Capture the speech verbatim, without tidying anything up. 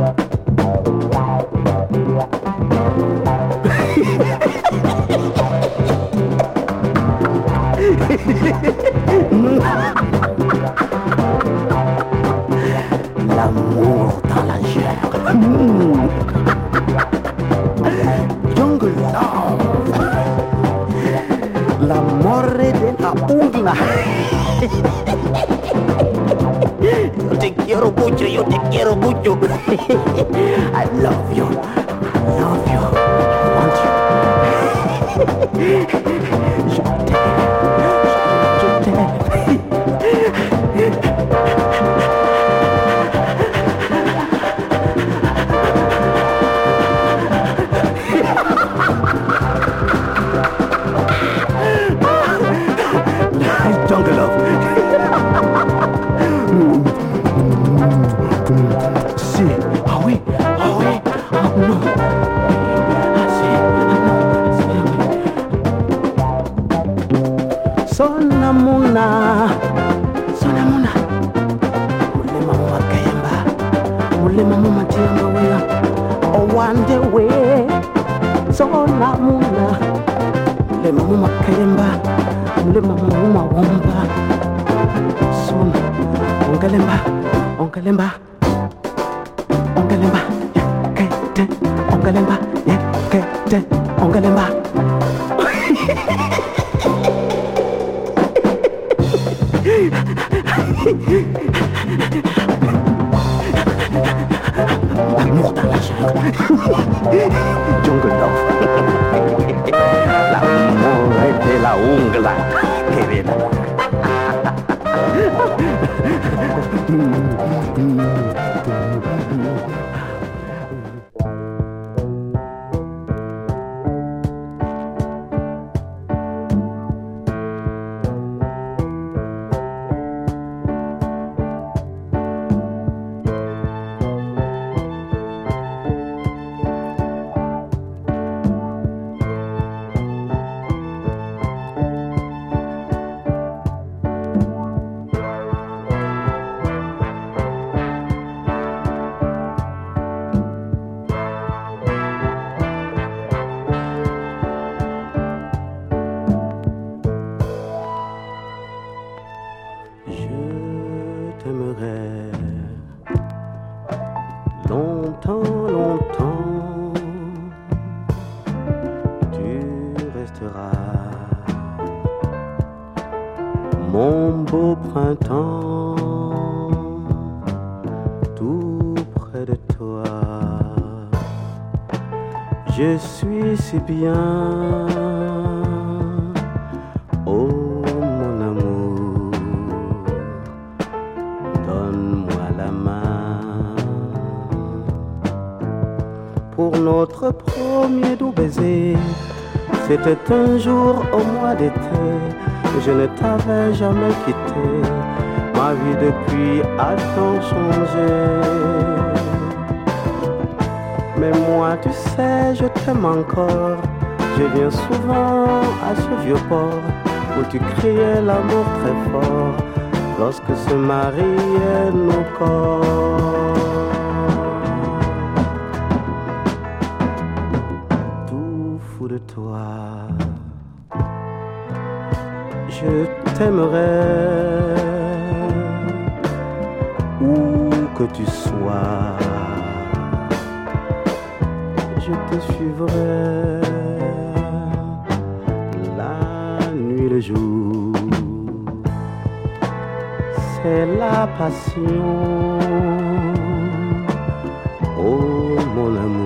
L'amour dans la chair. Jungle love. L'amore della ungla. Yo te quiero mucho, yo te quiero mucho. I love you. I love you. I want you. Je t'aime. Je t'aime. Jungle love. Si, ah oui, ah oui, ah non. Ah si, ah non, si, ah oui. Sonamuna, Sonamuna. Mule mama kayamba, mule mama tiamba wea. Oh one day we, Sonamuna. Mule mama kayamba, mule mama womba. Son, ongalemba, ongalemba. Ongalemba, yeah, kete, ongalemba, yeah, kete, ongalemba. L'amour dans la chair. Jungle love. L'amour de la ungla. Querida. Longtemps, longtemps, tu resteras mon beau printemps, tout près de toi. Je suis si bien, oh mon amour, donne-moi la main. Pour notre premier doux baiser, c'était un jour au mois d'été. Je ne t'avais jamais quitté, ma vie depuis a tant changé. Mais moi tu sais, je t'aime encore. Je viens souvent à ce vieux port où tu criais l'amour très fort lorsque se mariaient nos corps. De toi, je t'aimerai où que tu sois, je te suivrai la nuit, le jour. C'est la passion, oh mon amour.